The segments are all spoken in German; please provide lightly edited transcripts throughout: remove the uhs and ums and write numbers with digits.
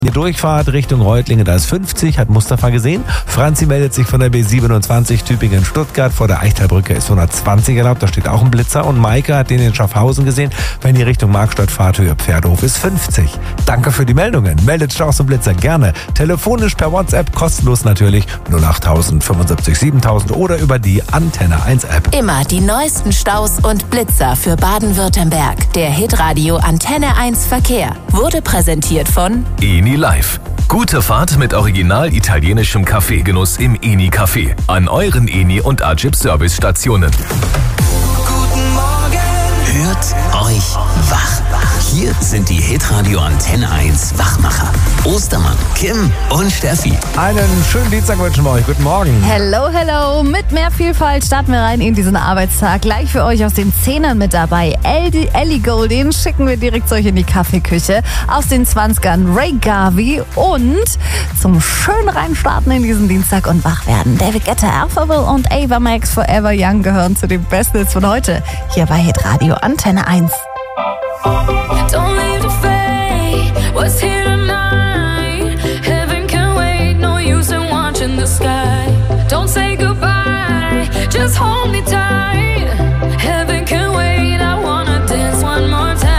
Die Durchfahrt Richtung Reutlingen, da ist 50, hat Mustafa gesehen. Franzi meldet sich von der B27 Tübingen-Stuttgart. Vor der Eichtalbrücke ist 120 erlaubt, da steht auch ein Blitzer. Und Maike hat den in Schaffhausen gesehen. Wenn ihr Richtung Markstadt fahrt, Höhe Pferdehof ist 50. Danke für die Meldungen. Meldet Staus und Blitzer gerne. Telefonisch per WhatsApp, kostenlos natürlich, 08000 75 7000 oder über die Antenne 1 App. Immer die neuesten Staus und Blitzer für Baden-Württemberg. Der Hitradio Antenne 1 Verkehr wurde präsentiert von ENI Live. Gute Fahrt mit original italienischem Kaffeegenuss im ENI Café an euren ENI und Agip Service-Stationen. Guten Morgen. Hört euch wach. Hier sind die Hitradio Antenne 1 Wachmacher. Ostermann, Kim und Steffi. Einen schönen Dienstag wünschen wir euch. Guten Morgen. Hello, hello. Mit mehr Vielfalt starten wir rein in diesen Arbeitstag. Gleich für euch aus den 10ern mit dabei. Ellie Goulding schicken wir direkt zu euch in die Kaffeeküche. Aus den 20ern Ray Garvey und zum schön reinstarten in diesen Dienstag und wach werden. David Guetta, Alphaville und Ava Max Forever Young gehören zu den Besten von heute. Hier bei Hitradio Antenne 1. Don't leave the fate, what's here tonight? Heaven can wait, no use in watching the sky. Don't say goodbye, just hold me tight. Heaven can wait, I wanna dance one more time.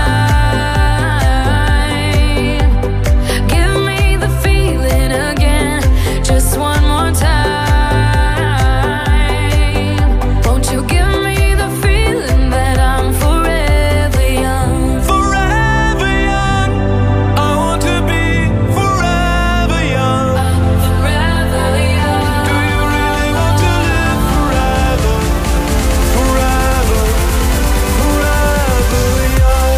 Give me the feeling again, just one more time. Won't you give me the feeling that I'm forever young? Forever young. I want to be forever young. Forever young. Do you really want to live forever? Forever, forever young.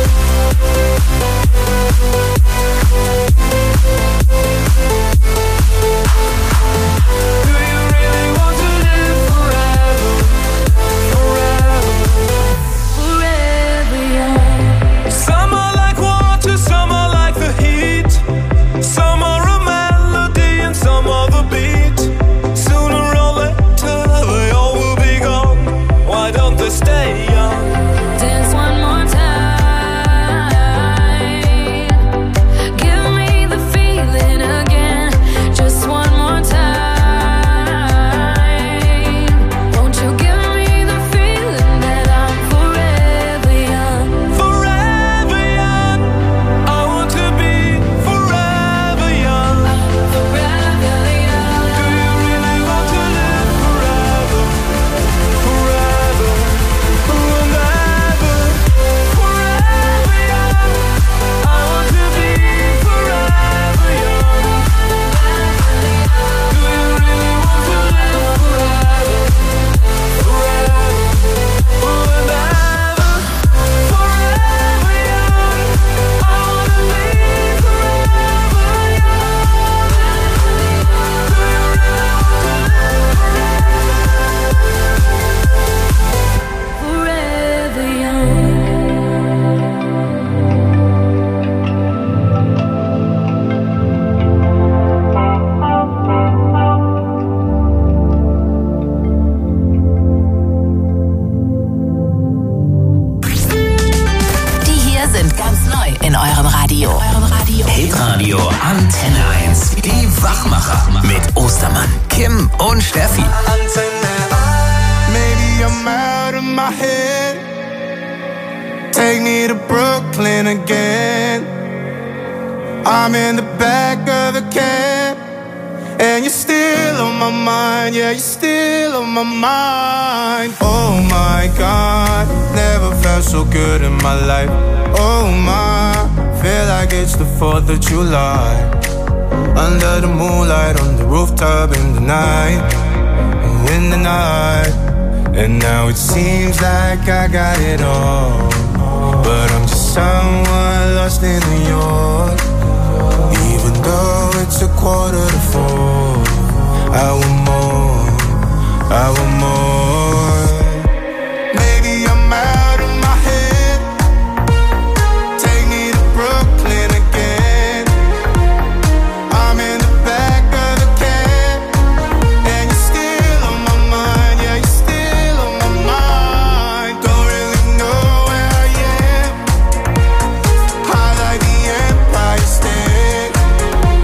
Do you really want to live forever? Forever. Forever young. Some are like water, some are like the heat. Some are a melody and some are the beat. Sooner or later they all will be gone. Why don't they stay young? Dance one more time. Give me the feeling again, just one more time. Won't you give me the feeling that I'm forever young? Forever young. I want to be forever young. Forever young. Do you really want to live forever? Forever, forever, forever young. I want to be forever young. Do you really want to live forever? Forever, forever, forever young. I want to be forever young. Do you really want to live Forever young. Die hier sind ganz neu in eurem Radio. Hitradio Antenne 1. Die Wachmacher mit Ostermann, Kim und Steffi. Maybe I'm out of my head. Take me to Brooklyn again. I'm in the back of the cab, and you're still on my mind. Yeah, you're still on my mind. Oh my God, never felt so good in my life. Oh my, feel like it's the 4th of July. Under the moonlight, on the rooftop in the night. In the night. And now it seems like I got it all, but I'm just someone lost in New York. Even though it's 3:45, I want more, I want more. Maybe I'm out of my head. Take me to Brooklyn again. I'm in the back of the cab, and you're still on my mind. Yeah, you're still on my mind. Don't really know where I am. I like the Empire State.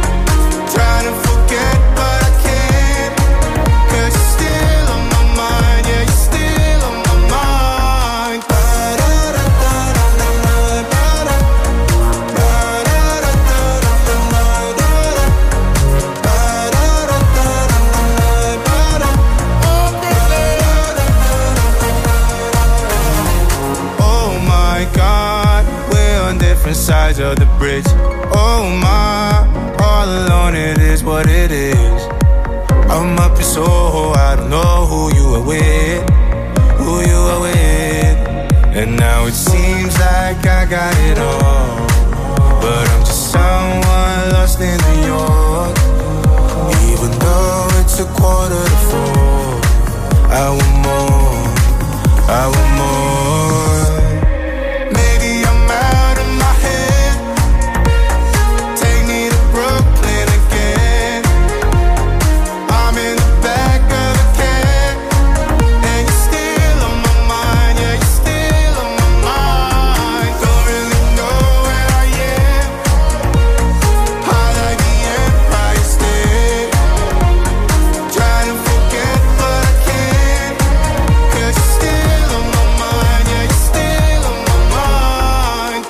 of the bridge. Oh my, all alone it is what it is. I'm up in Soho, I don't know who you are with, who you are with. And now it seems like I got it all, but I'm just someone lost in New York. Even though it's 3:45, I want more, I want more. Maybe I'm out of my head. Take me to Brooklyn again. I'm in the back of a cab, and you're still on my mind. Yeah, you're still on my mind. Don't really know where I am. I like the Empire State. Trying to forget, but I can't. 'Cause you're still on my mind. Yeah, you're still on my mind.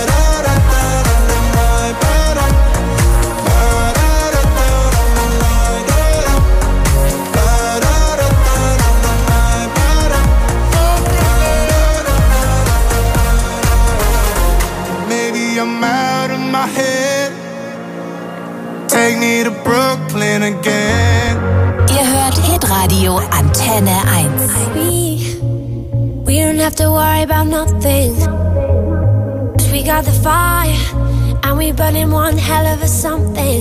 Maybe I'm out of my head. Take me to Brooklyn again. Ihr hört Hitradio Antenne 1. We don't have to worry about nothing. 'Cause we got the fire, and we burning one hell of a something.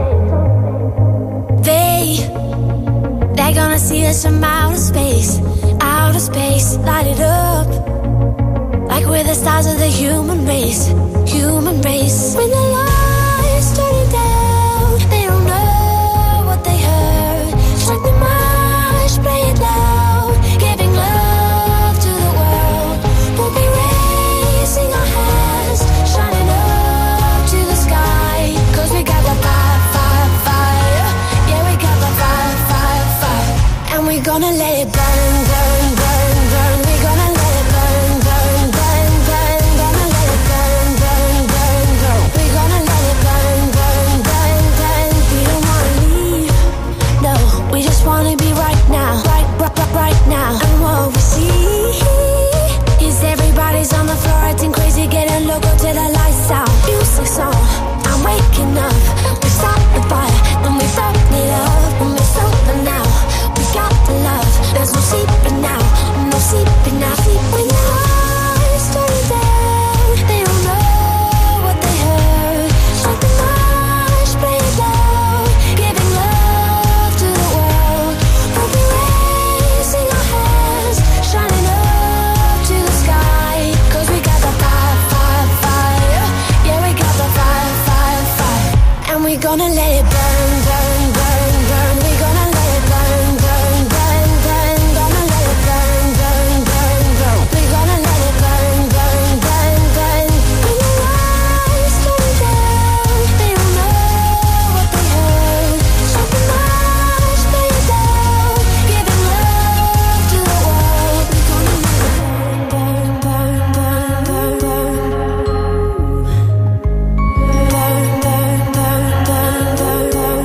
They're gonna see us from outer space, light it up. Like we're the stars of the human race. When the lights turn down, they don't know what they heard. Strike the march, play it loud, giving love to the world. We'll be raising our hands, shining up to the sky. 'Cause we got the fire, fire, fire. Yeah, we got the fire, fire, fire. And we're gonna let it burn, burn, burn, burn. We're gonna let it burn, burn, burn, burn. Gonna let it burn, burn, burn, burn. We're gonna let it burn, burn, burn, burn. We don't wanna leave, no. We just wanna be right now, right now. And what we see is everybody's on the floor acting crazy, getting loco till the lights out. Music's on, I'm waking up. We start the fire, then we burn it up. When we're sober now, we got the love. There's no sleeping now, no sleeping now. When the lights turn down, they don't know what they heard. Strike the march, play it loud, giving love to the world. We'll be raising our hands, shining up to the sky. 'Cause we got the fire, fire, fire. Yeah, we got the fire, fire, fire. And we're gonna let it burn, burn, burn, burn. We're gonna let it burn, burn, burn, burn. Gonna let it burn, burn, burn, burn. We're gonna let it burn, burn, burn, burn. When the lights turn down, they don't know what they heard. Strike the march, play it loud, giving love to the world. We're gonna let it burn, burn, burn, burn, burn, burn, burn, burn, burn, burn.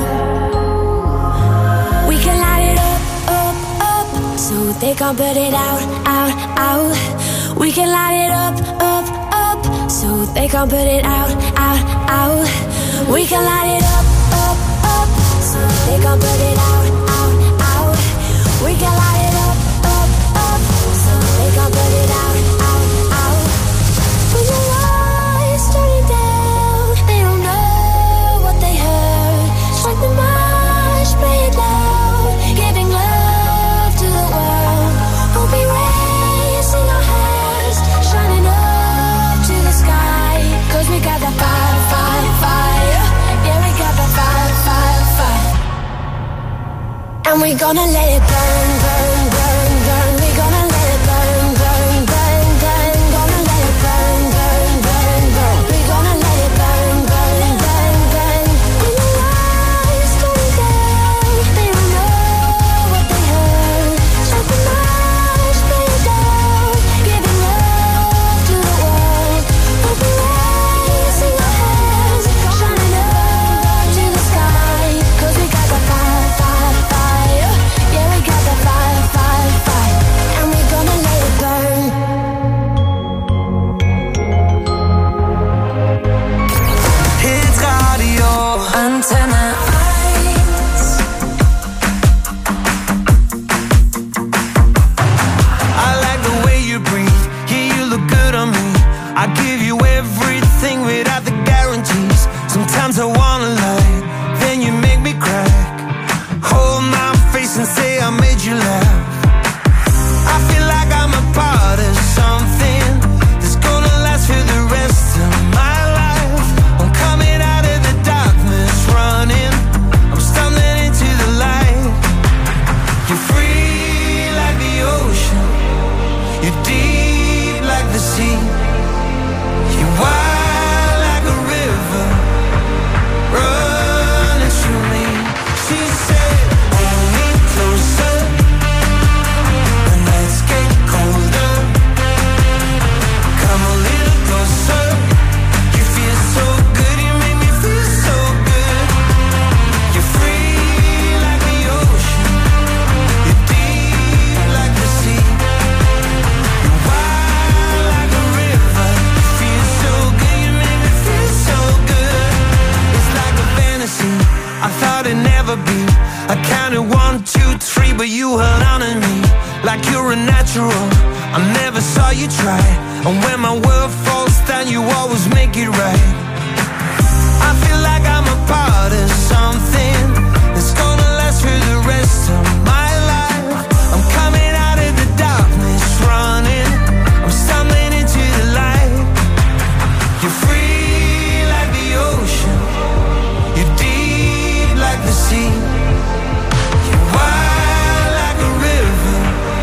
We can light it up, up, up, so they can't put it out, out, out. We can light it up, up, up, so they can't put it out, out, out. We can light it up, up, up, so they can't put it out, out, out. We can light it up, up, up, so they can't put it out, out, out. When the lights turn down, they don't know what they heard. Strike the march, play it loud, giving love to the world. We'll be raising our hands, shining up to the sky. 'Cause we got the fire, fire, fire. Yeah, we got the fire, fire, fire. And we're gonna let it burn, burn, burn, burn. We're gonna let it burn, burn, burn, burn. Gonna let it burn, burn, burn, burn. We're gonna let it burn, burn, burn, burn. When the lights turn down, they don't know what they heard. Strike the march, play it loud, giving love to the world. We'll be raising our hands, shining up to the sky. 'Cause we got the fire, fire, fire. Yeah, we got the fire. never be. I counted 1, 2, 3, but you held on to me like you're a natural. I never saw you try, and when my world falls down, you always make it right. I feel like I'm a part of something that's gonna last for the rest of my life. I'm coming out of the darkness, running. I'm stumbling into the light. You're free like the ocean. You're deep like the sea. You're wide like a river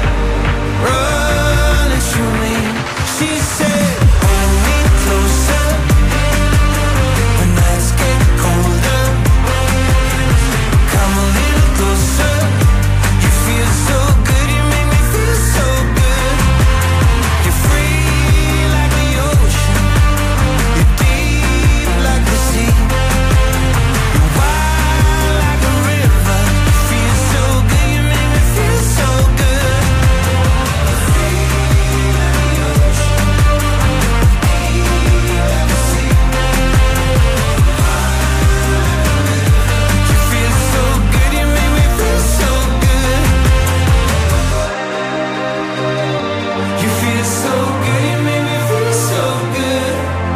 running through me. She said, hold me closer. When nights get colder, come a little closer. You feel so good, you make me feel so good. You're free like the ocean. You're deep like the sea. You're wide like a river. You feel so good, you make me feel so good. Free like the ocean. Deep like the sea. You feel so good, you make me feel so good. You feel so good, you make me feel so good.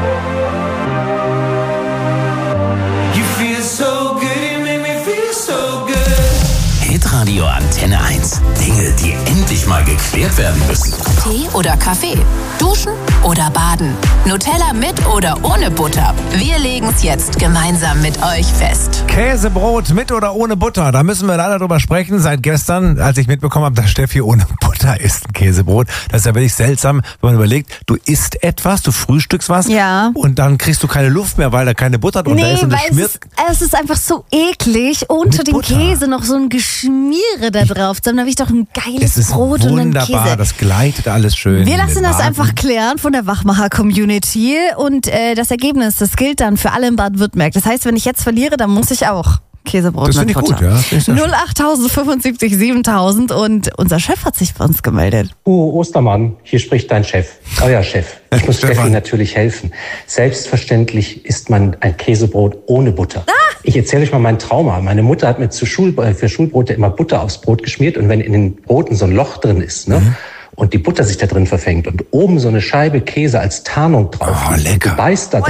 You feel so good, you make me feel so good. Hitradio Antenne 1. Dinge, die endlich mal geklärt werden müssen. Tee oder Kaffee? Duschen oder baden? Nutella mit oder ohne Butter? Wir legen's jetzt gemeinsam mit euch fest. Käsebrot mit oder ohne Butter? Da müssen wir leider drüber sprechen. Seit gestern, als ich mitbekommen habe, dass Steffi ohne Butter isst ein Käsebrot. Das ist ja wirklich seltsam, wenn man überlegt, du isst etwas, du frühstückst was Ja. und dann kriegst du keine Luft mehr, weil da keine Butter drunter ist und das weil schmiert. es ist einfach so eklig, unter Mit dem Butter. Käse noch so ein Geschmiere da drauf. Dann habe ich doch ein geiles Es ist Brot und einen wunderbar, Käse. das gleitet alles schön. Wir in lassen den das Magen. einfach klären von der Wachmacher-Community und das Ergebnis, das gilt dann für alle in Baden-Württemberg. Das heißt, wenn ich jetzt verliere, dann muss ich auch Käsebrot Das mit finde ich Butter. gut, ja. Finde ich sehr schön. 08000 75 7000 und unser Chef hat sich bei uns gemeldet. Ostermann, hier spricht dein Chef, euer Chef. Ich muss Stefan. Steffi natürlich helfen. Selbstverständlich isst man ein Käsebrot ohne Butter. Ich erzähle euch mal mein Trauma. Meine Mutter hat mir für Schulbrote immer Butter aufs Brot geschmiert und wenn in den Broten so ein Loch drin ist, ne? Und die Butter sich da drin verfängt und oben so eine Scheibe Käse als Tarnung drauf. Oh, liegt lecker. und du beißt da drauf.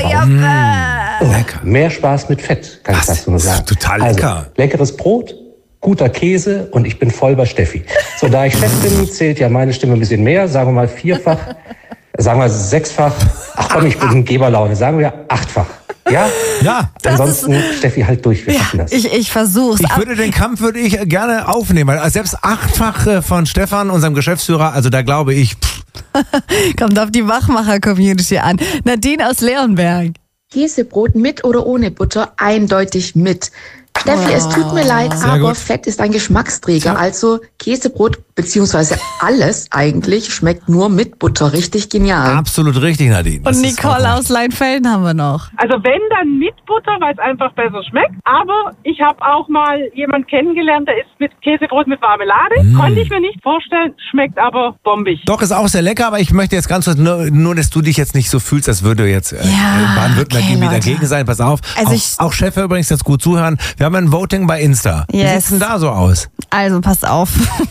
Lecker. Mehr Spaß mit Fett, kann ich dazu nur Das ist sagen. total lecker. Also, leckeres Brot, guter Käse und ich bin voll bei Steffi. So, da ich Chef bin, zählt ja meine Stimme ein bisschen mehr. Sagen wir mal 4-fach, sagen wir 6-fach. Ach komm, ich bin in Geberlaune. Sagen wir 8-fach. Ja? Ja. Ansonsten, Steffi, halt durch. Wir schaffen das. Ich versuch's. Den Kampf würde ich gerne aufnehmen, weil selbst 8-fach von Stefan, unserem Geschäftsführer, also da glaube ich, Kommt auf die Wachmacher-Community an. Nadine aus Leonberg. Käsebrot mit oder ohne Butter? Eindeutig mit. Steffi, es tut mir leid, Sehr aber gut. Fett ist ein Geschmacksträger. Also Käsebrot beziehungsweise alles eigentlich schmeckt nur mit Butter. Richtig genial. absolut richtig, Nadine. Das Und ist Nicole auch aus Leinfelden haben wir noch. Also wenn, dann mit Butter, weil es einfach besser schmeckt. Aber ich habe auch mal jemanden kennengelernt, der isst mit Käsebrot mit Marmelade. Konnte ich mir nicht vorstellen, schmeckt aber bombig. Doch, ist auch sehr lecker, aber ich möchte jetzt ganz kurz, nur dass du dich jetzt nicht so fühlst, als würde jetzt Baden-Württemberg okay, irgendwie Leute. dagegen sein. Pass auf, Also auch Chef übrigens jetzt gut zuhören. Wir haben ein Voting bei Insta. Wie Yes. sieht's denn da so aus? Also pass auf.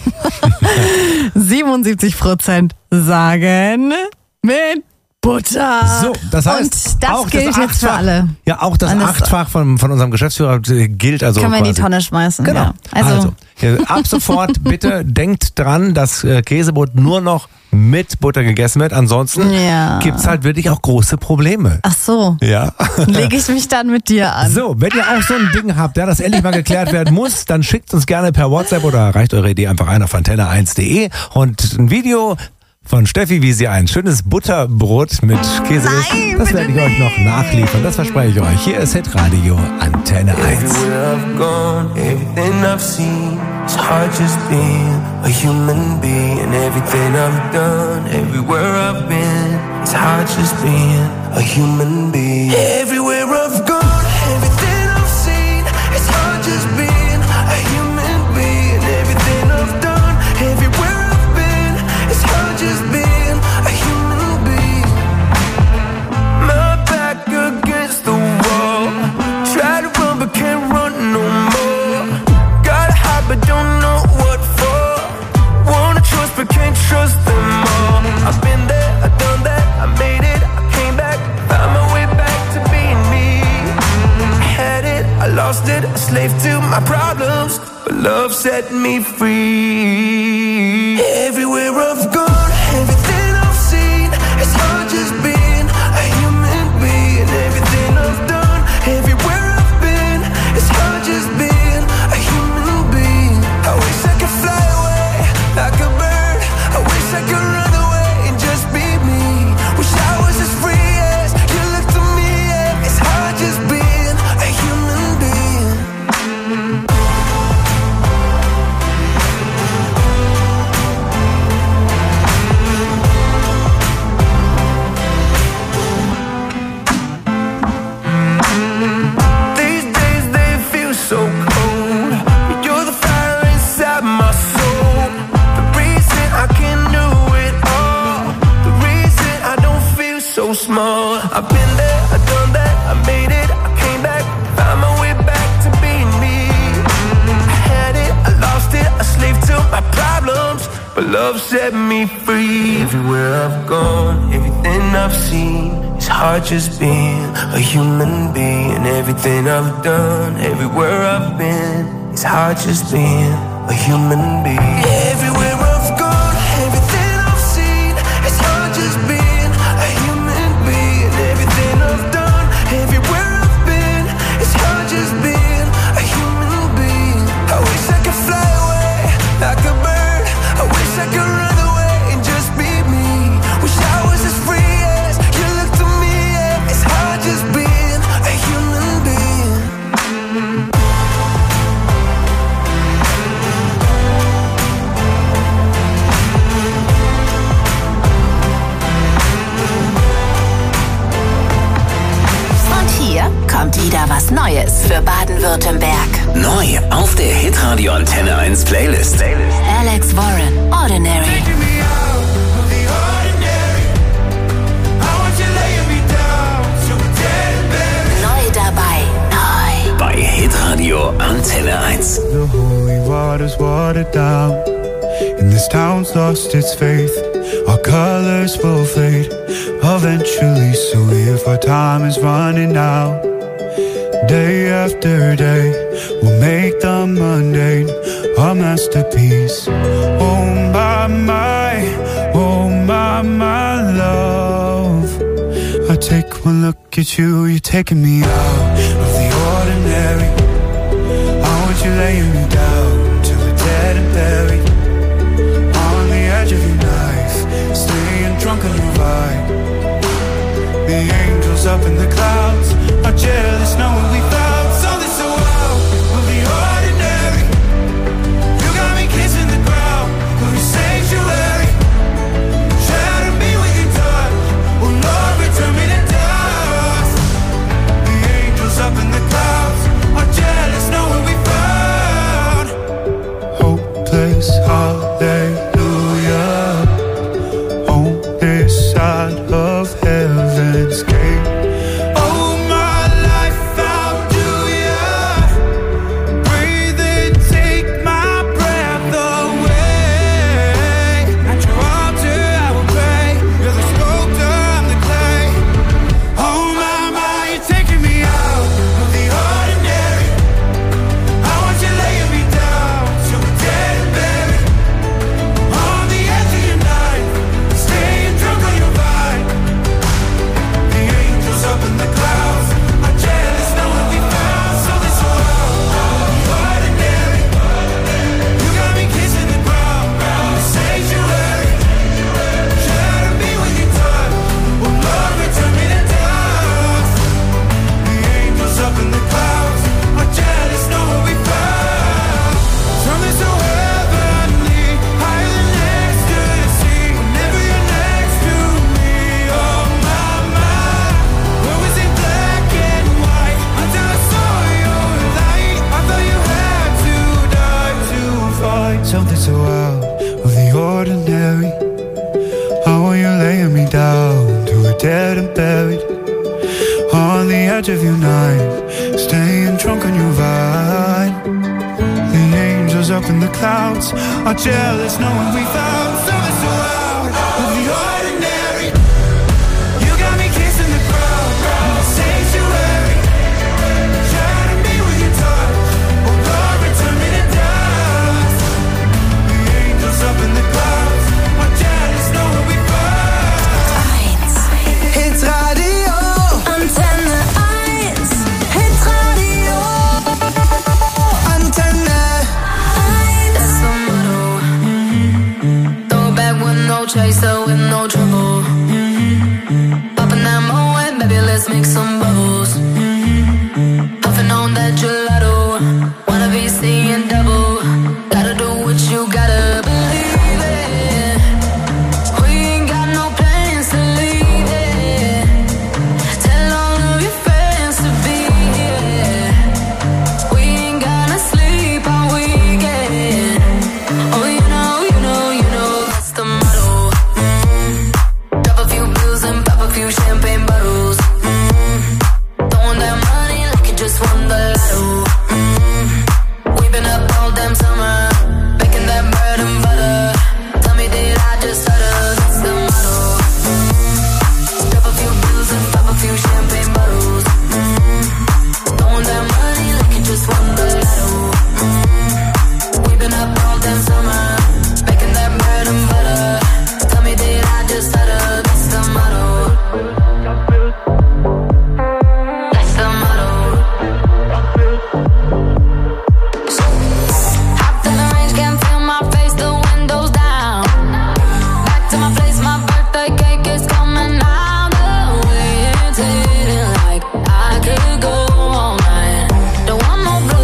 77% sagen mit Butter. So, das heißt, und das auch gilt das jetzt für Achtfach- alle. Ja, auch das Und das- 8-fach von unserem Geschäftsführer gilt also Können wir in die quasi. Tonne schmeißen. Genau. Ja. Also, ab sofort bitte denkt dran, dass Käsebrot nur noch mit Butter gegessen wird. Ansonsten Ja. gibt's halt wirklich auch große Probleme. Ach so, Ja. lege ich mich dann mit dir an. So, wenn ihr auch so ein Ding habt, das endlich mal geklärt werden muss, dann schickt uns gerne per WhatsApp oder reicht eure Idee einfach ein auf antenne1.de und ein Video von Steffi, wie sie ein schönes Butterbrot mit Käse isst. Das werde ich euch noch nachliefern, das verspreche ich euch. Hier ist Hitradio Antenne 1. Everywhere I've gone, everything I've seen, it's hard just being a human being. Everything I've done, everywhere I've been, it's hard just being a human being. Everywhere I've gone, everything I've seen, it's hard just being a human being. Everything I've done, everywhere I've been, it's hard just being a human being. My back against the wall, try to run but can't run no more. a slave to my problems, but love set me free. Everywhere I've gone, everything I've seen, it's hard just being a human being. Everything I've done, everywhere I've been, it's hard just being a human being. I wish I could fly away like a bird. I wish I could run away and just be me. Wish I was as free as you look to me. Yeah. It's hard just being a human being. These days they feel so cold, but you're the fire inside my soul. The reason I can do it all, the reason I don't feel so small. I've been there, I've done that, I made it, I came back, found my way back to being me. I had it, I lost it, a slave to my problems, but love set me free. Everywhere I've gone, everything I've seen, it's hard just being a human being. Everything I've done, everywhere I've been, it's hard just being a human being. Everywhere I've gone, everything I've seen, it's hard just being a human being. Everything I've done, everywhere I've been, it's hard just being a human being. I wish I could fly away like a bird. I wish I could run away and just be me. Wish I was as free as you look to me. Yeah. It's hard just being a human being. Und hier kommt wieder was Neues für Baden-Württemberg. Neu auf der Hitradio Antenne 1 Playlist. Alex Warren, Ordinary. Neu dabei, neu. Bei Hitradio Antenne 1. The holy water's watered down, and this town's lost its faith. Our colors will fade eventually, so if our time is running out, day after day, we'll make the mundane a masterpiece. Oh my love, I take one look at you, you're taking me out of the ordinary. I want you laying me down till we're dead and buried, on the edge of your knife, staying drunk on your vibe. The angels up in the clouds are jealous knowing we found something so wild of the ordinary. You got me kissing the ground of your sanctuary. Shatter me with your touch, oh Lord, return me to dust. The angels up in the clouds are jealous knowing we found hopeless hallelujah on this side of heaven's gate. Oh my life, how do ya breathe and take my breath away? At your altar I will pray. You're the sculptor, I'm the clay. Oh my, you're taking me out of the ordinary. I want you laying me down till we're dead and buried, on the edge of your knife, staying drunk on your vine. The angels up in the clouds are jealous knowing we found something so ordinary. You got me kissing the ground in the sanctuary. Shatter me with your touch, oh Lord, return me to dust. The angels up in the clouds are jealous knowing we found something so heavenly, higher than ecstasy. Whenever you're next to me, oh my, where was it black and white until I saw your light? I thought you had to die to fight something so out of the ordinary. How are you laying me down to a dead and buried, on the edge of your knife, staying drunk on your vine. The angels up in the clouds are jealous knowing we found something so out of the ordinary. You got me kissing the ground in the sanctuary. Shatter me with your touch,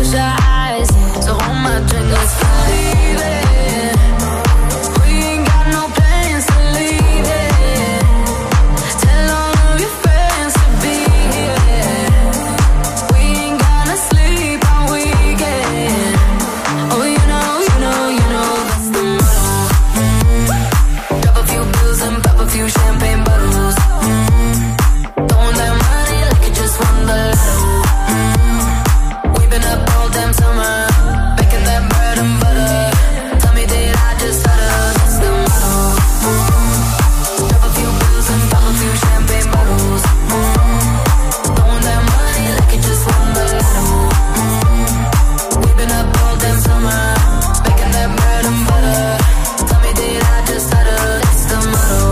close your eyes. So hold my drink, let's leave it. We ain't got no plans to leave it. Tell all of your friends to be here. We ain't gonna sleep all weekend. Oh, you know, that's the motto. Drop a few pills and pop a few champagne bottles. Throwing that money like you just won the lotto. We've been up all damn summer, making that bread and butter. Tell me, did I just stutter? That's the motto. Drop a few pills and pop a few champagne bottles. Throwing that money like you just won the lotto. We've been up all damn summer, making that bread and butter. Tell me, did I just stutter? That's the motto.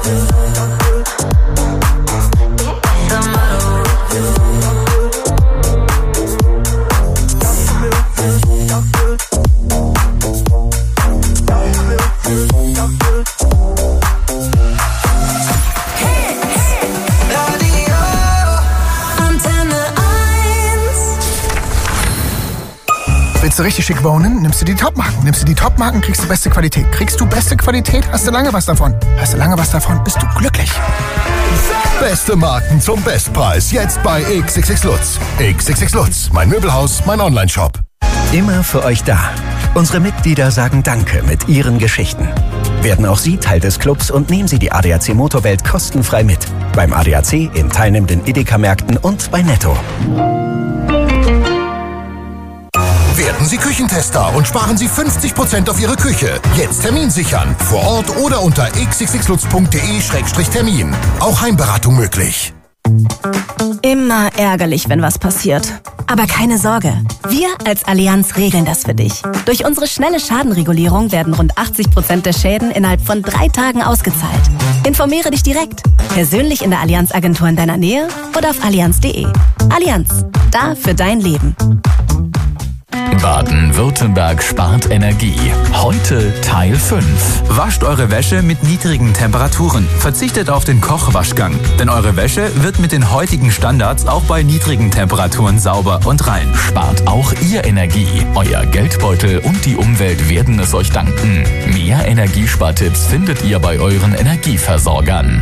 The motto. Willst du richtig schick wohnen? Nimmst du die Top-Marken. Nimmst du die Top-Marken, kriegst du beste Qualität. Kriegst du beste Qualität, hast du lange was davon. Hast du lange was davon, bist du glücklich. Beste Marken zum Bestpreis. Jetzt bei XXX Lutz. XXX Lutz. Mein Möbelhaus, mein Onlineshop. Immer für euch da. Unsere Mitglieder sagen Danke mit ihren Geschichten. Werden auch Sie Teil des Clubs und nehmen Sie die ADAC Motorwelt kostenfrei mit. Beim ADAC, in teilnehmenden Edeka-Märkten und bei Netto. Werden Sie Küchentester und sparen Sie 50% auf Ihre Küche. Jetzt Termin sichern. Vor Ort oder unter xxxlutz.de/termin. Auch Heimberatung möglich. Immer ärgerlich, wenn was passiert. Aber keine Sorge. Wir als Allianz regeln das für dich. Durch unsere schnelle Schadenregulierung werden rund 80% der Schäden innerhalb von 3 Tagen ausgezahlt. Informiere dich direkt. Persönlich in der Allianz-Agentur in deiner Nähe oder auf allianz.de. Allianz. Da für dein Leben. Baden-Württemberg spart Energie. Heute Teil 5. Wascht eure Wäsche mit niedrigen Temperaturen. Verzichtet auf den Kochwaschgang. Denn eure Wäsche wird mit den heutigen Standards auch bei niedrigen Temperaturen sauber und rein. Spart auch ihr Energie. Euer Geldbeutel und die Umwelt werden es euch danken. Mehr Energiespartipps findet ihr bei euren Energieversorgern.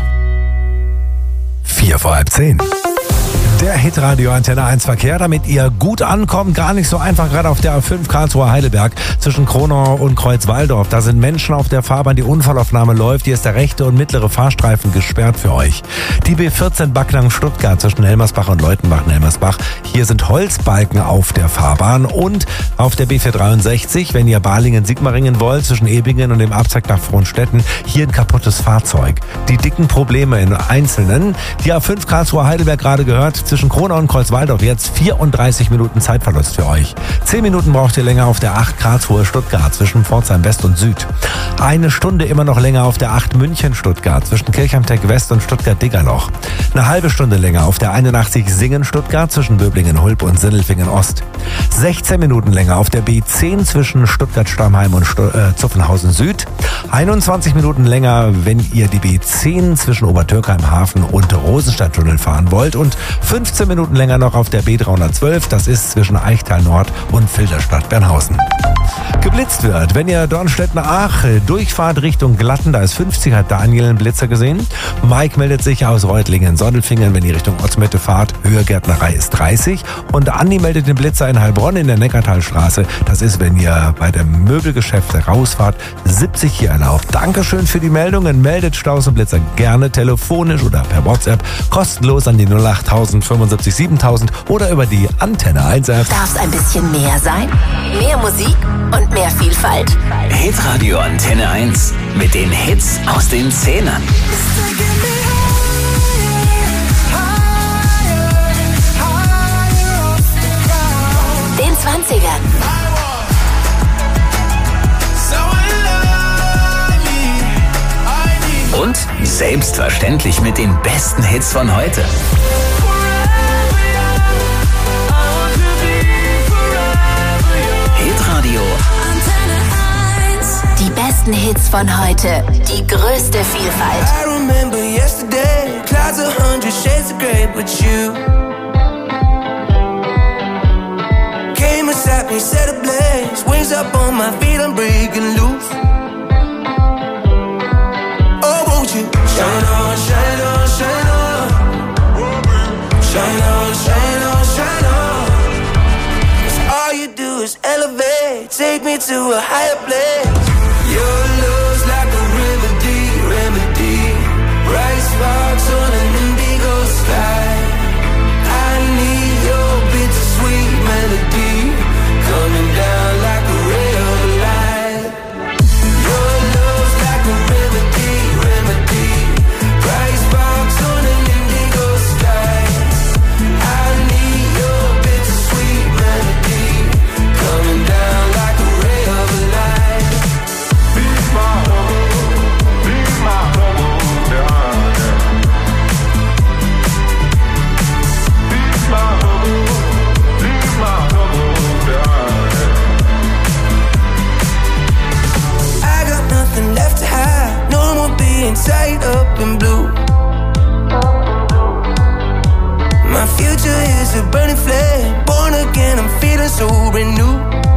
9:45. Der Hitradio Antenne 1 Verkehr, damit ihr gut ankommt. Gar nicht so einfach, gerade auf der A5 Karlsruhe Heidelberg zwischen Kronau und Kreuzwaldorf. Da sind Menschen auf der Fahrbahn, die Unfallaufnahme läuft. Hier ist der rechte und mittlere Fahrstreifen gesperrt für euch. Die B14 Backnang Stuttgart zwischen Helmersbach und Leutenbach-Helmersbach. Hier sind Holzbalken auf der Fahrbahn und auf der B463, wenn ihr Balingen-Sigmaringen wollt, zwischen Ebingen und dem Abzweig nach Frohnstetten, hier ein kaputtes Fahrzeug. Die dicken Probleme in Einzelnen. Die A5 Karlsruhe Heidelberg gerade gehört, zwischen Kronau und Kreuzwaldorf jetzt 34 Minuten Zeitverlust für euch. 10 Minuten braucht ihr länger auf der 8 Karlsruhe Stuttgart zwischen Pforzheim West und Süd. 1 Stunde immer noch länger auf der 8 München Stuttgart zwischen Kirchheimteck West und Stuttgart-Diggerloch. Eine halbe Stunde länger auf der 81 Singen Stuttgart zwischen Böblingen-Hulb und Sindelfingen Ost. 16 Minuten länger auf der B10 zwischen Stuttgart-Stammheim und Zuffenhausen Süd. 21 Minuten länger, wenn ihr die B10 zwischen Obertürkheim-Hafen und Rosenstadttunnel fahren wollt und 15 Minuten länger noch auf der B312, das ist zwischen Eichtal Nord und Filderstadt-Bernhausen. Geblitzt wird, wenn ihr Dornstetten-Ach durchfahrt Richtung Glatten, da ist 50, hat Daniel einen Blitzer gesehen. Mike meldet sich aus Reutlingen-Sondelfingen, wenn ihr Richtung Ortsmitte fahrt, Höhe-Gärtnerei ist 30. Und Andi meldet den Blitzer in Heilbronn in der Neckartalstraße, das ist, wenn ihr bei dem Möbelgeschäft rausfahrt, 70 hier erlaubt. Dankeschön für die Meldungen, meldet Staus und Blitzer gerne telefonisch oder per WhatsApp, kostenlos an die 08000 75 7000 oder über die Antenne 1 App. Darf's ein bisschen mehr sein? Mehr Musik und mehr Vielfalt? Hitradio Antenne 1 mit den Hits aus den 10ern. Den 20ern. Und selbstverständlich mit den besten Hits von heute. Hitradio Die besten Hits von heute. Die größte Vielfalt. I remember yesterday, clouds 100 shades of grey, but you came aside. me set ablaze. Wings up on my feet, I'm breaking loose. Oh, won't you shine on, shine on, shine on. Shine on, shine on, shine on. 'Cause all you do is elevate. Take me to a higher place. Your love's like a remedy, remedy. Bright sparks on an indigo sky. I need your bittersweet melody coming down like a ray of light. Your love's like a remedy, remedy. Bright sparks on an indigo sky. I need your bittersweet melody coming down like a ray of light. Be my tied up in blue. My future is a burning flame. Born again, I'm feeling so renewed.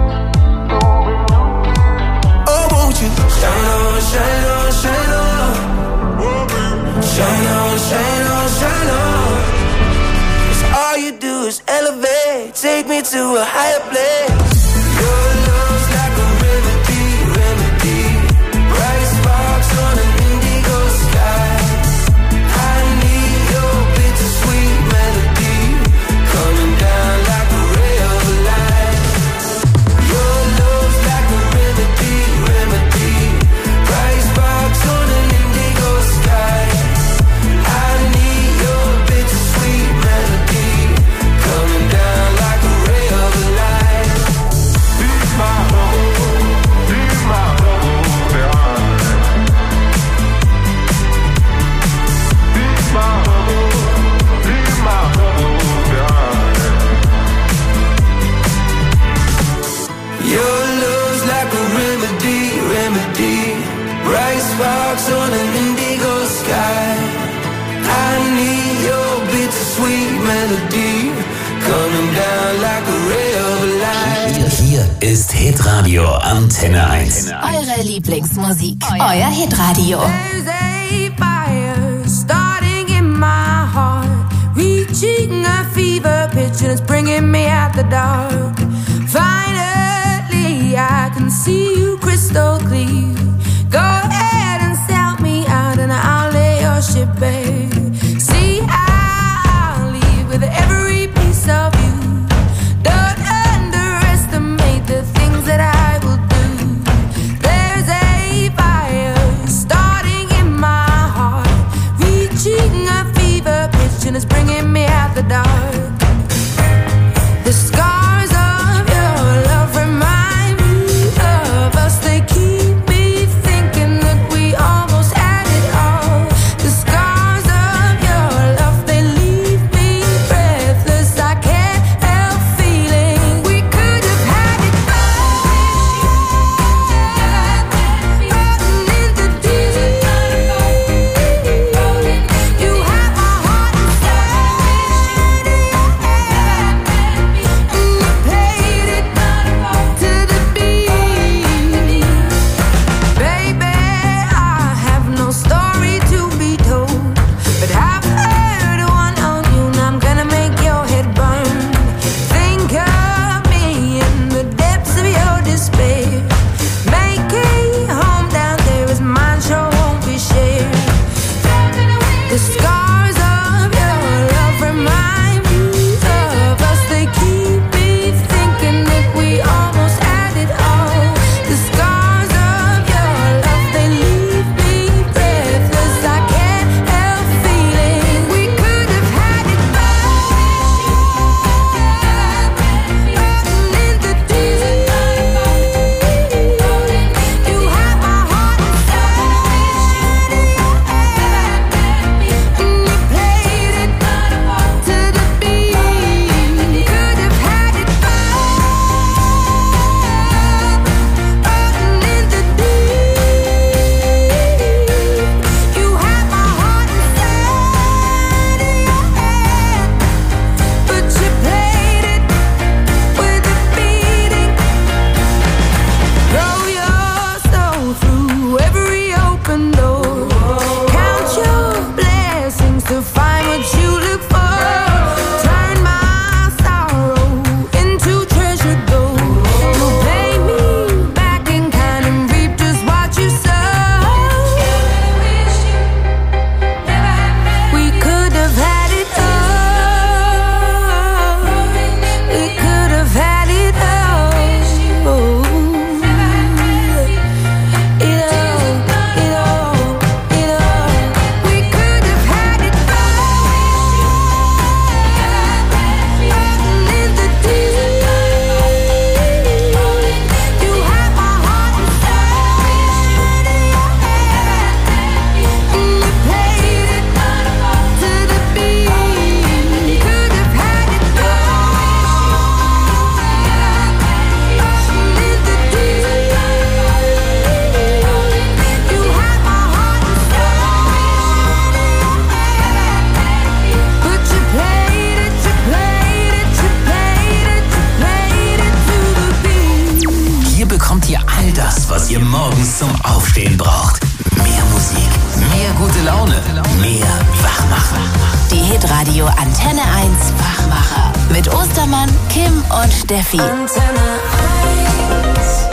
Oh, won't you shine on, shine on, shine on. Shine on, shine on, shine on. 'Cause all you do is elevate. Take me to a higher place. Your love's like a remedy, remedy. Bright sparks on an indigo sky. I need your bittersweet melody coming down like a ray of light. Your love's like a remedy, remedy. Bright sparks on an indigo sky. I need your bittersweet melody coming down like a ray of light. Be my home, be my home, your love's like a remedy, remedy. Bright sparks on an indigo sky. I need your bittersweet melody coming down like a ray of light. Hier ist Hitradio Antenne 1. Eure Lieblingsmusik. Euer Hitradio. There's a fire starting in my heart, reaching a fever pitch and it's bringing me out the dark. Finally, I can see you crystal clear. Go ahead and sell me out and I'll lay your ship bare. See, I'll leave with every piece of you. Don't underestimate the things that I will do. There's a fire starting in my heart, reaching a fever pitch and it's bringing me out the dark. The scars on das, was ihr morgens zum Aufstehen braucht. Mehr Musik, mehr gute Laune, mehr Wachmacher. Die Hitradio Antenne 1 Wachmacher. Mit Ostermann, Kim und Steffi. Antenne 1.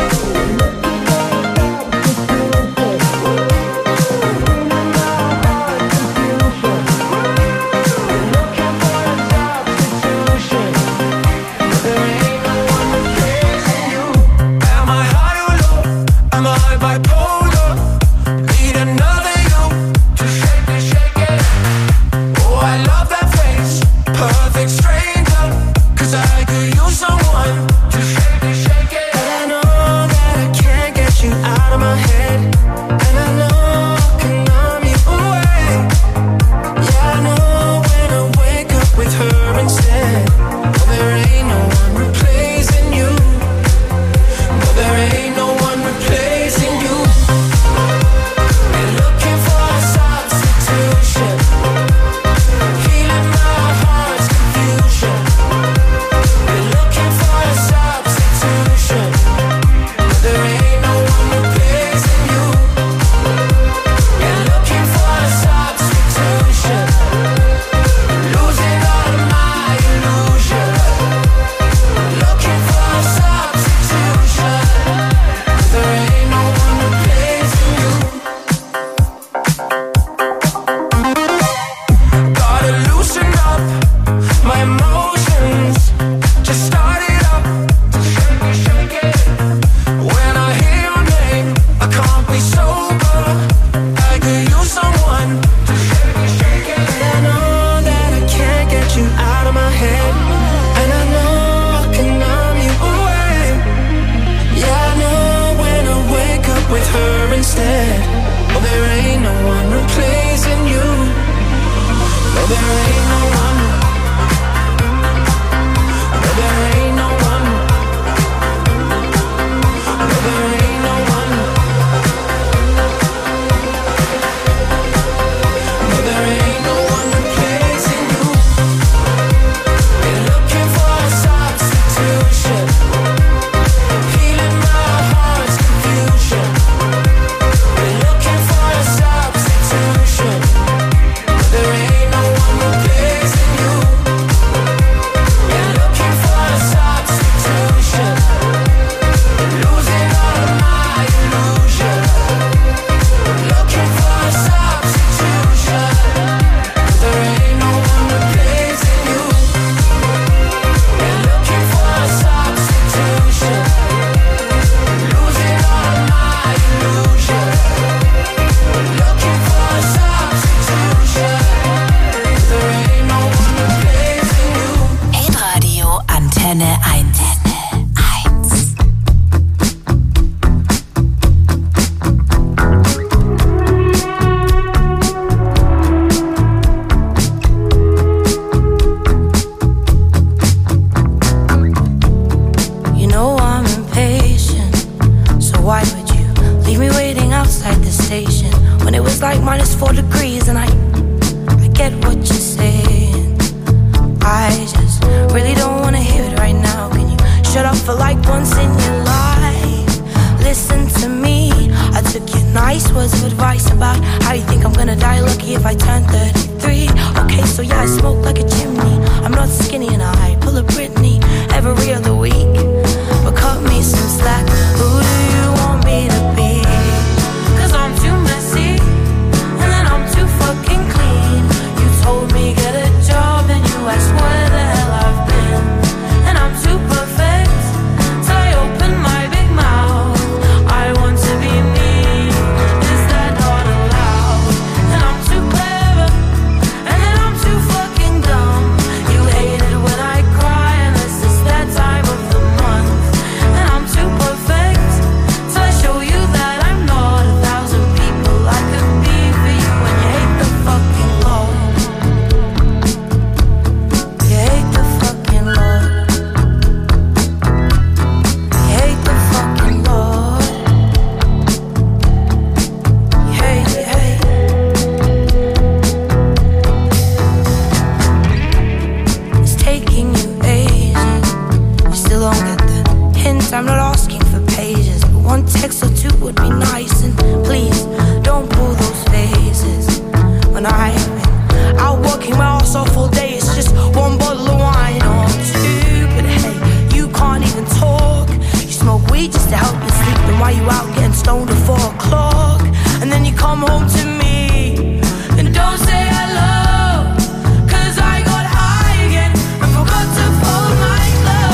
I'm not asking for pages, but One text or two would be nice, and please don't pull those faces. When I'll working my ass off all day, it's just one bottle of wine or two. But hey, you can't even talk. You smoke weed just to help you sleep, and why you out getting stoned at 4 o'clock? And then you come home to me and don't say hello, 'cause I got high again and forgot to fold my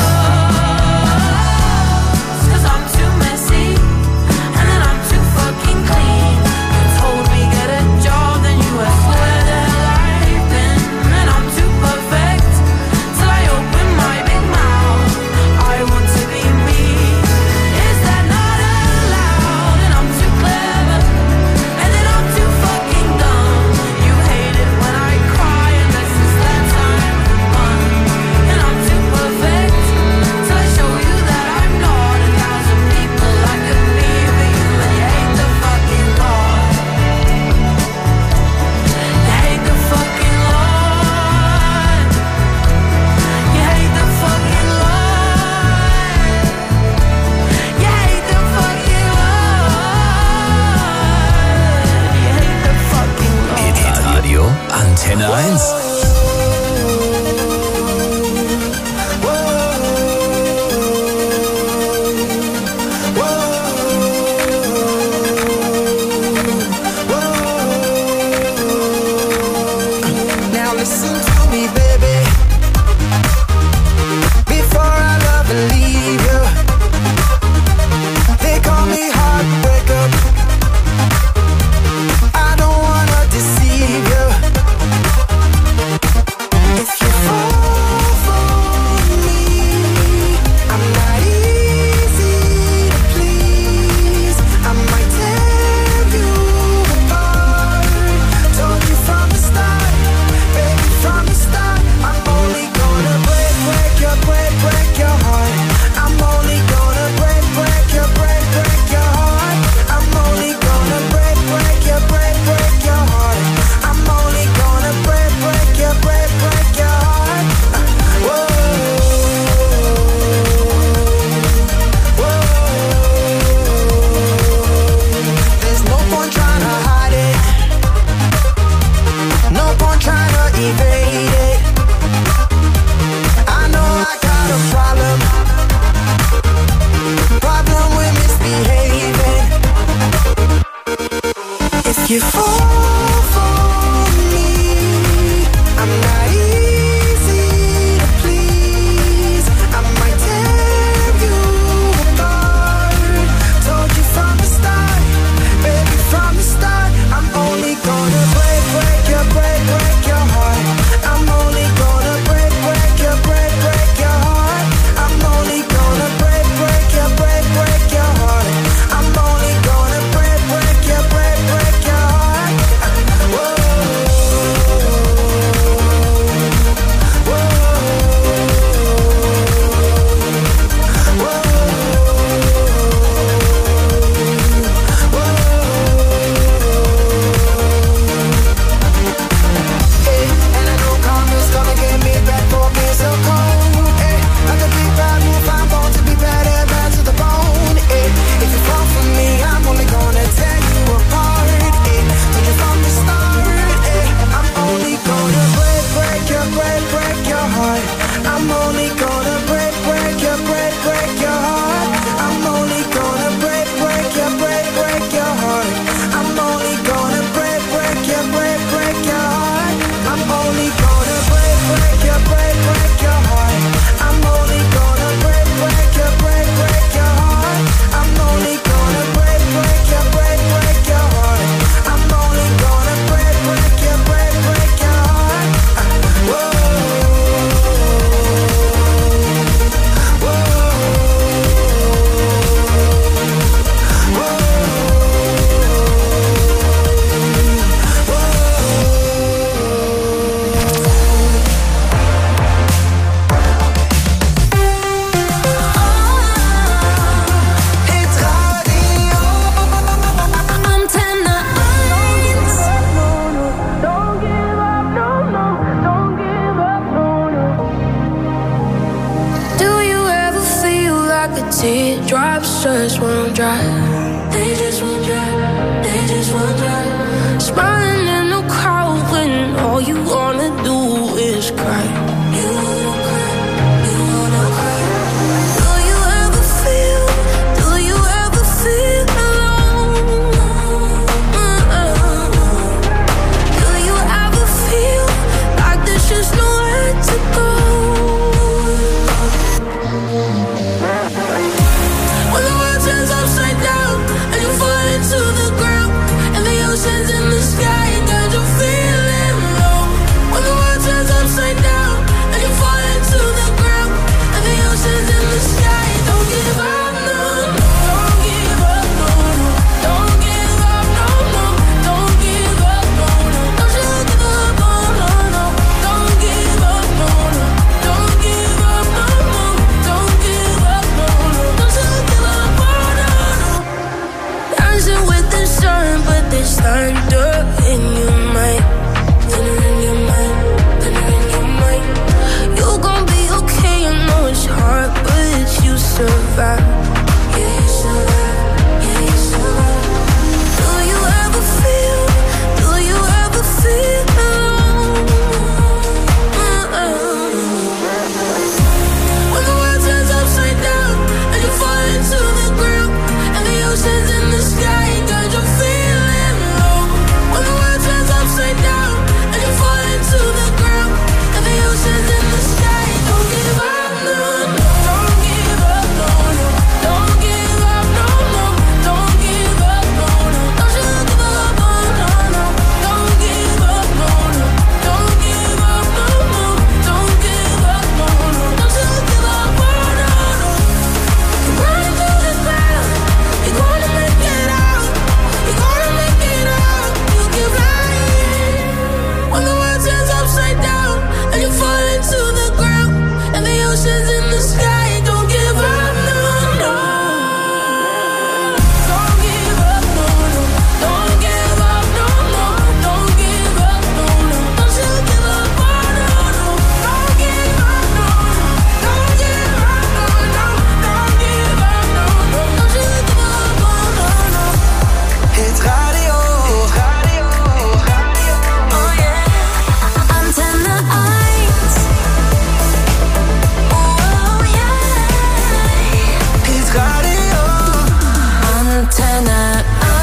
clothes. 'Cause I'm too messy and then I'm too fucking clean. You told me get a job, then you asked where the hell I've been. And I'm too perfect till I open my big mouth. I want to be me. Is that not allowed? And I'm too clever and then I'm too fucking dumb. You hate it when I cry unless it's that time of month. And I'm too perfect till I show you that I'm not 1,000 people I could be for you. And you hate the fucking Lord. You hate the fucking Lord. You hate the fucking Lord. You hate the fucking Lord. You hate the fucking Lord. Hitradio Antenne 1. Now listen to me, baby. Before I love and leave you, they call me heartbreaker. I don't wanna deceive you. If you fall for me, I'm not easy to please. I might tear you apart. Told you from the start, baby, from the start. I'm only gonna break your heart. I'm only gonna break your heart. I'm only gonna break your heart. I'm only gonna break your heart. Whoa, whoa. There's no point trying to hide it. No point trying to evade it. I know I got a problem with misbehaving. If you fall for me, I'm not easy to please. I might tear you apart. Told you from the start, baby, from the start. I'm only gonna break your heart. I'm only gonna break your heart. I'm only gonna break your heart. I'm only gonna break your heart. lobsters won't dry. They just won't dry. They just won't dry. Smiling in the crowd when all you wanna do is cry. You wanna cry. You wanna cry. Do you ever feel? Do you ever feel alone? Do you ever feel like there's just nowhere to go? When the world turns upside down and you fall into the ground and the ocean's in the sky and God you're feeling low. When the world turns upside down and you fall into the ground and the ocean's in the sky, don't give up, no, no. Don't give up, no, no. Don't give up, no, no. Don't give up, no, no. Don't you give up, no, no, no. Don't give up, no, no. Don't give up, no, no. Don't give up, no, no. Don't you give up, no, no, no. Dancing with the sun, but there's thunder in your mind. Thunder in your mind. Thunder in your mind. You gon' be okay, I know it's hard, but you survive. Yeah, you survive. Yeah, you survive. Do you ever feel? Do you ever feel alone? When the world turns upside down and you fall into the ground and the ocean's in the sky, God you're feeling low. When the world turns upside down and you fall into the ground and the ocean's in the sky, don't give up, no, no. Don't give up, no, no. Don't give up, no, no. Don't give up, no, no. Don't you give up, no, no, no. Don't give up, no, no. Don't give up, no, no. Don't give up, no, no. Don't you give up, no, no, no. You're running through the ground. You're gonna make it out. You're gonna make it out. You keep lying. When the world turns upside down and you fall into the ground and the ocean's in the sky, don't give up, no, no. Don't give up, no, no. Don't give up, no, no. Don't give up, no, no. Don't you give up, no, no, no. Don't give up, no, no. Don't give up, no, no. Don't give up, no, no. Don't you give up, no, no, no. Hit radio. Oh yeah. Antenne 1. Oh yeah. Hit radio. Antenne 1.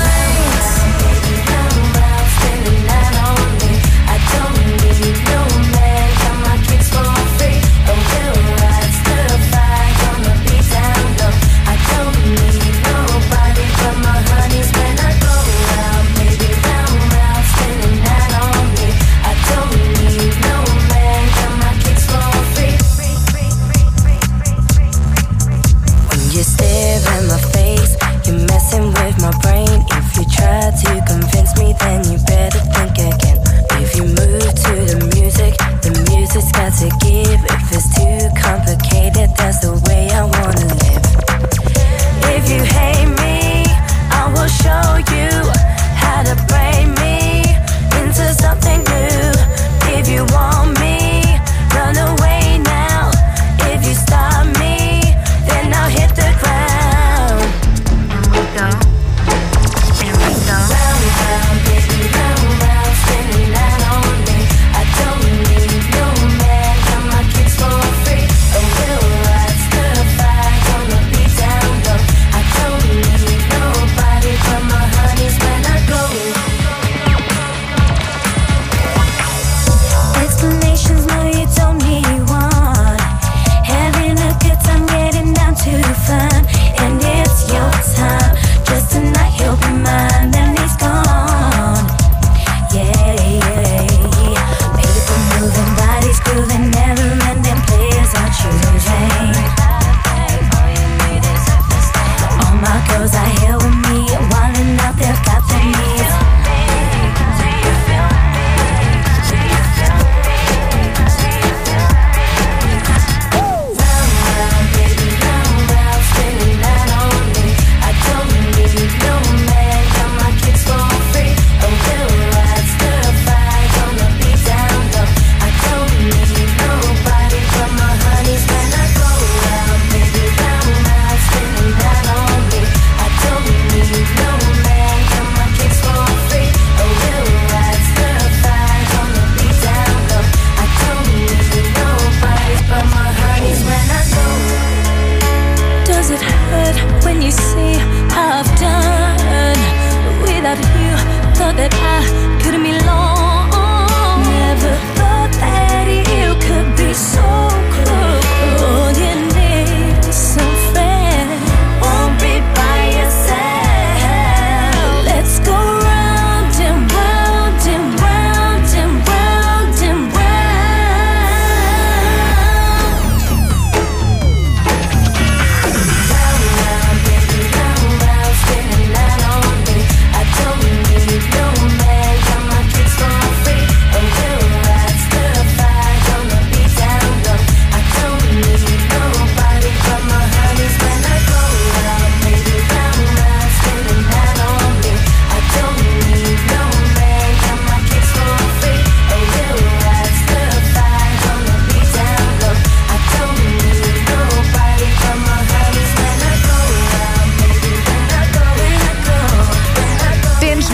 When you stare in my face, you're messing with my brain. If you try to convince me, then you better think again. If you move to the music's got to give. If it's too complicated, that's the way I wanna live. If you hate me, I will show you how to break me into something new. If you want me, run away now. If you stop me, then I'll hit the ground.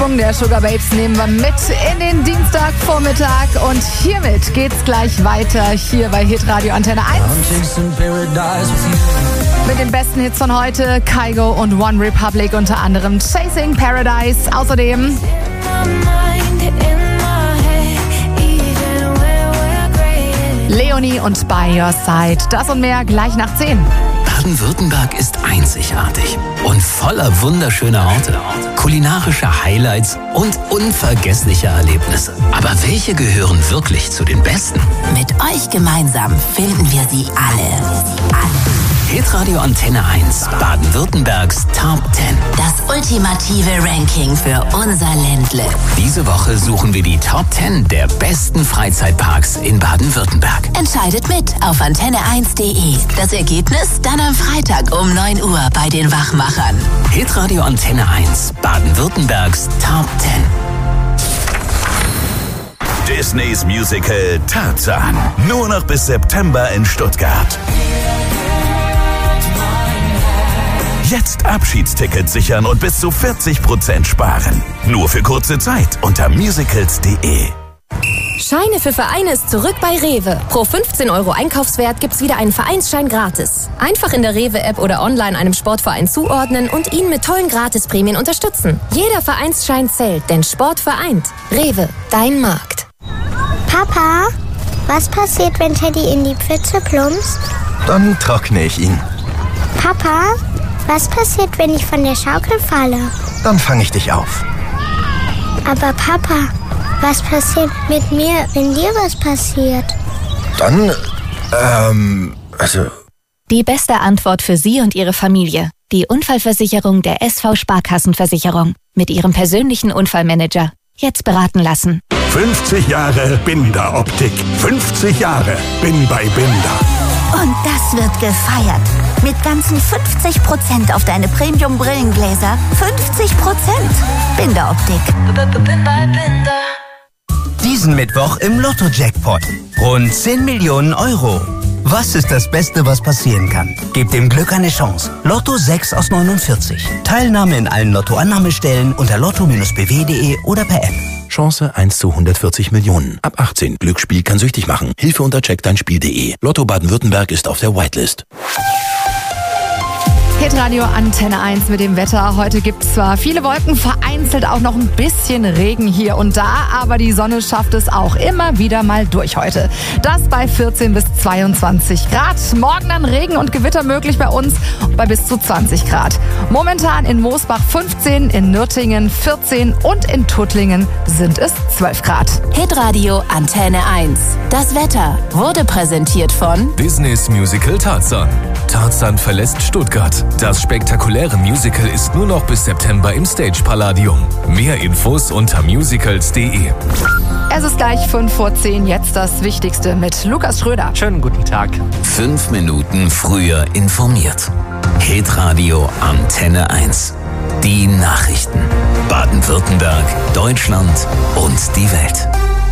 Schwung der Sugar Babes nehmen wir mit in den Dienstagvormittag und hiermit geht's gleich weiter hier bei Hitradio Antenne 1. Mit den besten Hits von heute, Kygo und One Republic, unter anderem Chasing Paradise. Außerdem Leonie und By Your Side. Das und mehr gleich nach 10. Baden-Württemberg ist einzigartig und voller wunderschöner Orte, kulinarischer Highlights und unvergesslicher Erlebnisse. Aber welche gehören wirklich zu den besten? Mit euch gemeinsam finden wir sie alle. Hitradio Antenne 1, Baden-Württembergs Top 10. Das ultimative Ranking für unser Ländle. Diese Woche suchen wir die Top 10 der besten Freizeitparks in Baden-Württemberg. Entscheidet mit auf antenne1.de. Das Ergebnis dann am Freitag um 9 Uhr bei den Wachmachern. Hitradio Antenne 1, Baden-Württembergs Top 10. Disneys Musical Tarzan. Nur noch bis September in Stuttgart. Jetzt Abschiedstickets sichern und bis zu 40% sparen. Nur für kurze Zeit unter musicals.de. Scheine für Vereine ist zurück bei Rewe. Pro 15 € Einkaufswert gibt's wieder einen Vereinsschein gratis. Einfach in der Rewe-App oder online einem Sportverein zuordnen und ihn mit tollen Gratisprämien unterstützen. Jeder Vereinsschein zählt, denn Sport vereint. Rewe, dein Markt. Papa, was passiert, wenn Teddy in die Pfütze plumpst? Dann trockne ich ihn. Papa, was passiert, wenn ich von der Schaukel falle? Dann fange ich dich auf. Aber Papa, was passiert mit mir, wenn dir was passiert? Dann, Die beste Antwort für Sie und Ihre Familie. Die Unfallversicherung der SV Sparkassenversicherung. Mit Ihrem persönlichen Unfallmanager. Jetzt beraten lassen. 50 Jahre Binder-Optik. 50 Jahre bin bei Binder. Und das wird gefeiert. Mit ganzen 50% auf deine Premium-Brillengläser. 50%. Binder-Optik. Diesen Mittwoch im Lotto-Jackpot. Rund 10 Millionen €. Was ist das Beste, was passieren kann? Gebt dem Glück eine Chance. Lotto 6 aus 49. Teilnahme in allen Lotto-Annahmestellen unter lotto-bw.de oder per App. Chance 1 zu 140 Millionen. Ab 18. Glücksspiel kann süchtig machen. Hilfe unter checkdeinspiel.de. Lotto Baden-Württemberg ist auf der Whitelist. Hitradio Antenne 1 mit dem Wetter. Heute gibt es zwar viele Wolken, vereinzelt auch noch ein bisschen Regen hier und da, aber die Sonne schafft es auch immer wieder mal durch heute. Das bei 14 bis 22 Grad. Morgen dann Regen und Gewitter möglich bei uns bei bis zu 20 Grad. Momentan in Moosbach 15, in Nürtingen 14 und in Tuttlingen sind es 12 Grad. Hitradio Antenne 1. Das Wetter wurde präsentiert von Disneys Musical Tarzan. Tarzan verlässt Stuttgart. Das spektakuläre Musical ist nur noch bis September im Stage Palladium. Mehr Infos unter musicals.de. Es ist gleich 5 vor 10, jetzt das Wichtigste mit Lukas Schröder. Schönen guten Tag. 5 Minuten früher informiert. Hitradio Antenne 1. Die Nachrichten. Baden-Württemberg, Deutschland und die Welt.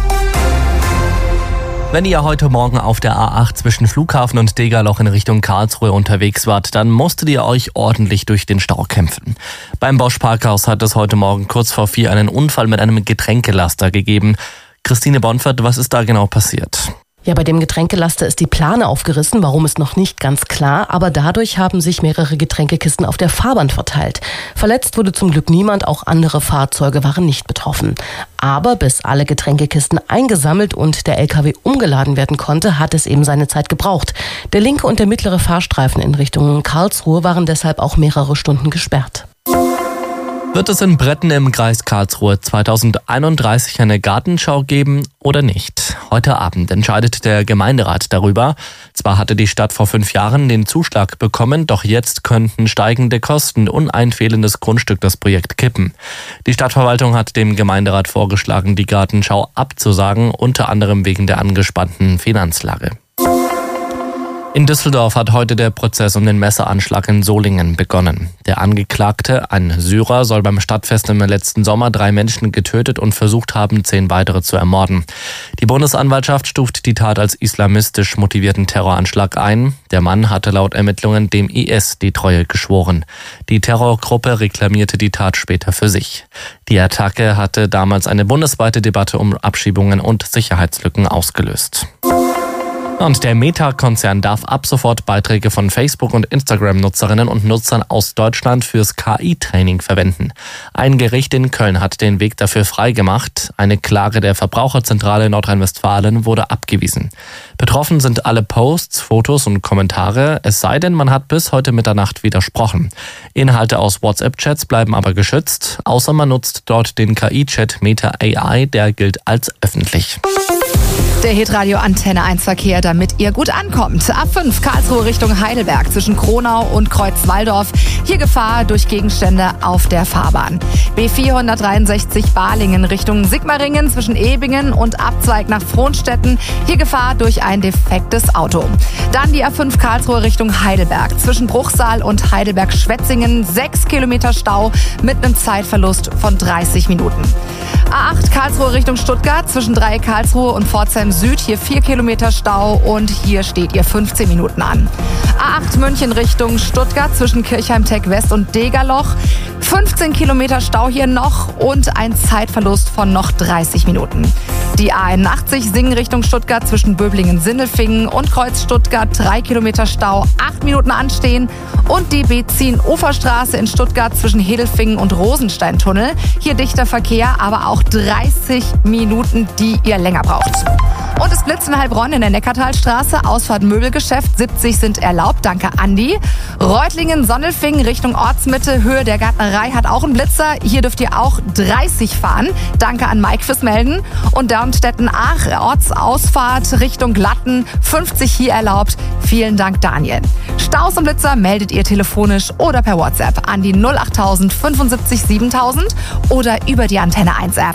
Wenn ihr heute Morgen auf der A8 zwischen Flughafen und Degerloch in Richtung Karlsruhe unterwegs wart, dann musstet ihr euch ordentlich durch den Stau kämpfen. Beim Bosch Parkhaus hat es heute Morgen kurz vor 4 einen Unfall mit einem Getränkelaster gegeben. Christine Bonfert, was ist da genau passiert? Ja, bei dem Getränkelaster ist die Plane aufgerissen, warum ist noch nicht ganz klar, aber dadurch haben sich mehrere Getränkekisten auf der Fahrbahn verteilt. Verletzt wurde zum Glück niemand, auch andere Fahrzeuge waren nicht betroffen. Aber bis alle Getränkekisten eingesammelt und der LKW umgeladen werden konnte, hat es eben seine Zeit gebraucht. Der linke und der mittlere Fahrstreifen in Richtung Karlsruhe waren deshalb auch mehrere Stunden gesperrt. Wird es in Bretten im Kreis Karlsruhe 2031 eine Gartenschau geben oder nicht? Heute Abend entscheidet der Gemeinderat darüber. Zwar hatte die Stadt vor 5 Jahren den Zuschlag bekommen, doch jetzt könnten steigende Kosten und ein fehlendes Grundstück das Projekt kippen. Die Stadtverwaltung hat dem Gemeinderat vorgeschlagen, die Gartenschau abzusagen, unter anderem wegen der angespannten Finanzlage. In Düsseldorf hat heute der Prozess um den Messeranschlag in Solingen begonnen. Der Angeklagte, ein Syrer, soll beim Stadtfest im letzten Sommer 3 Menschen getötet und versucht haben, 10 weitere zu ermorden. Die Bundesanwaltschaft stuft die Tat als islamistisch motivierten Terroranschlag ein. Der Mann hatte laut Ermittlungen dem IS die Treue geschworen. Die Terrorgruppe reklamierte die Tat später für sich. Die Attacke hatte damals eine bundesweite Debatte um Abschiebungen und Sicherheitslücken ausgelöst. Und der Meta-Konzern darf ab sofort Beiträge von Facebook- und Instagram-Nutzerinnen und Nutzern aus Deutschland fürs KI-Training verwenden. Ein Gericht in Köln hat den Weg dafür freigemacht. Eine Klage der Verbraucherzentrale Nordrhein-Westfalen wurde abgewiesen. Betroffen sind alle Posts, Fotos und Kommentare, es sei denn, man hat bis heute Mitternacht widersprochen. Inhalte aus WhatsApp-Chats bleiben aber geschützt, außer man nutzt dort den KI-Chat Meta AI, der gilt als öffentlich. Der Hitradio Antenne 1 Verkehr, damit ihr gut ankommt. A5 Karlsruhe Richtung Heidelberg zwischen Kronau und Kreuzwaldorf. Hier Gefahr durch Gegenstände auf der Fahrbahn. B463 Balingen Richtung Sigmaringen zwischen Ebingen und Abzweig nach Frohnstetten. Hier Gefahr durch ein defektes Auto. Dann die A5 Karlsruhe Richtung Heidelberg zwischen Bruchsal und Heidelberg-Schwetzingen. 6 Kilometer Stau mit einem Zeitverlust von 30 Minuten. A8 Karlsruhe Richtung Stuttgart zwischen Dreieck Karlsruhe und Pforzheim Süd. Hier 4 Kilometer Stau und hier steht ihr 15 Minuten an. A8 München Richtung Stuttgart zwischen Kirchheim-Tech West und Degerloch. 15 Kilometer Stau hier noch und ein Zeitverlust von noch 30 Minuten. Die A81 Singen Richtung Stuttgart zwischen Böblingen-Sindelfingen und Kreuz Stuttgart 3 Kilometer Stau, 8 Minuten anstehen. Und die B10 Uferstraße in Stuttgart zwischen Hedelfingen und Rosensteintunnel. Hier dichter Verkehr, aber auch 30 Minuten, die ihr länger braucht. Und es blitzt in Heilbronn in der Neckartalstraße, Ausfahrt Möbelgeschäft, 70 sind erlaubt, danke Andi. Reutlingen-Sonnelfingen Richtung Ortsmitte, Höhe der Gärtnerei hat auch einen Blitzer, hier dürft ihr auch 30 fahren, danke an Mike fürs Melden. Und Dornstetten-Ach, Ortsausfahrt Richtung Glatten, 50 hier erlaubt, vielen Dank Daniel. Staus und Blitzer meldet ihr telefonisch oder per WhatsApp an die 08000 75 7000 oder über die Antenne 1 App.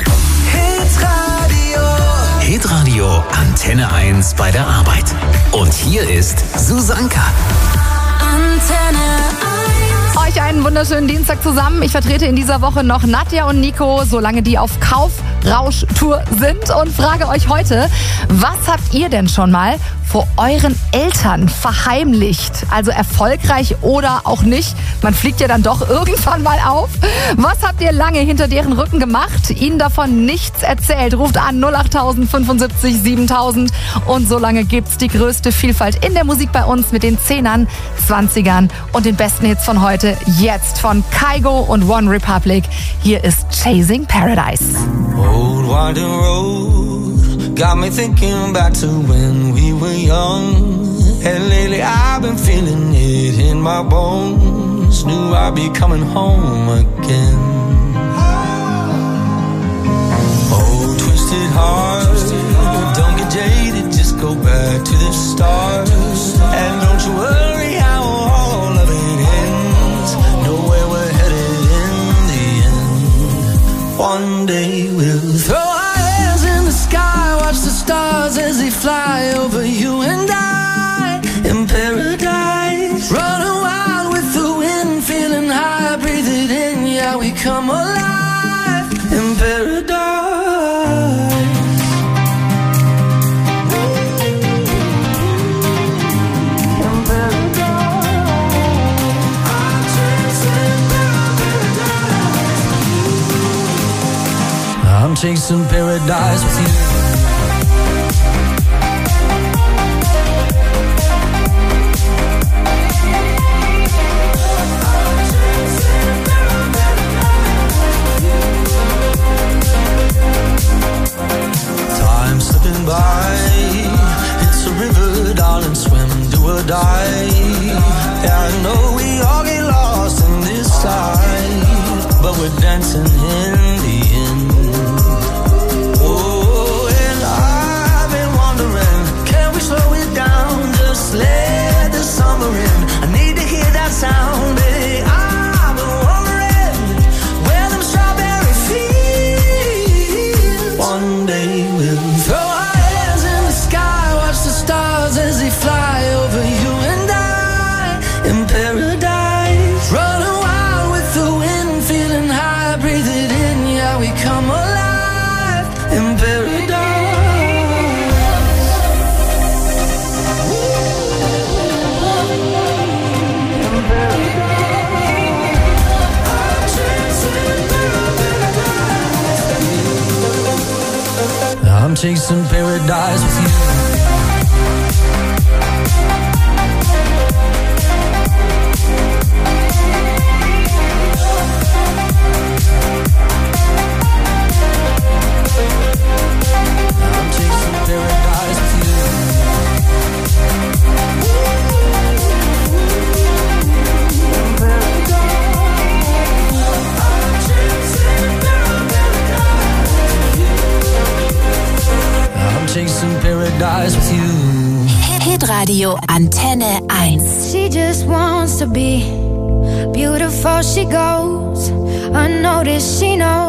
Hitradio Antenne 1 bei der Arbeit. Und hier ist Susanka. Antenne 1. Euch einen wunderschönen Dienstag zusammen. Ich vertrete in dieser Woche noch Nadja und Nico, solange die auf Kaufrauschtour sind und frage euch heute, was habt ihr denn schon mal vor euren Eltern verheimlicht? Also erfolgreich oder auch nicht. Man fliegt ja dann doch irgendwann mal auf. Was habt ihr lange hinter deren Rücken gemacht? Ihnen davon nichts erzählt. Ruft an 08000 75 7000 und solange gibt's die größte Vielfalt in der Musik bei uns mit den 10ern, 20ern und den besten Hits von heute. Jetzt von Kygo und One Republic. Hier ist Chasing Paradise. Old winding road got me thinking back to when we were young. And lately I've been feeling it in my bones. Knew I'd be coming home again. Oh, twisted heart, don't get jaded, just go back to the start. And don't you worry how all of it ends. Know where we're headed in the end. One day we'll throw our hands in the sky, watch the stars as they fly over you and I in paradise. Running wild with the wind, feeling high, breathe it in, yeah, we come alive in paradise. I'm chasing paradise with you. Time slipping by, it's a river, darling, swim, do or die. Yeah, I know we all get lost in this life, but we're dancing in the end. Oh, and I've been wondering, can we slow it down, just let the summer in. I need to hear that sound, baby. I've been wondering where them strawberry fields. One day we'll throw our hands in the sky, watch the stars as they fly over I'm chasing paradise with you. Chasing paradise with you. Hitradio Antenne 1. She just wants to be beautiful. She goes unnoticed. She knows